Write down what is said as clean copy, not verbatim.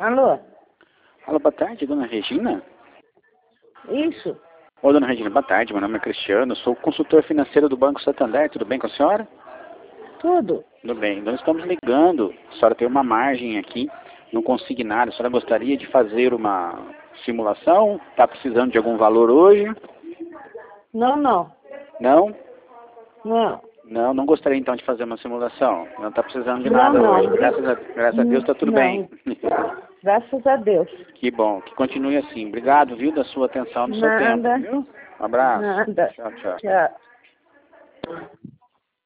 Alô? Alô, boa tarde, dona Regina? Isso? Ô, dona Regina, boa tarde, meu nome é Cristiano, sou consultor financeiro do Banco Santander, tudo bem com a senhora? Tudo? Tudo bem, nós estamos ligando, a senhora tem uma margem aqui no consignado, a senhora gostaria de fazer uma simulação? Está precisando de algum valor hoje? Não, não. Não? Não. Não gostaria então de fazer uma simulação, não está precisando de Não, nada não. hoje, graças a Deus está tudo Não. bem. Graças a Deus. Que bom, que continue assim, obrigado, viu, da sua atenção, do seu tempo, Nada. viu? Um abraço. Nada. Tchau, tchau. Tchau.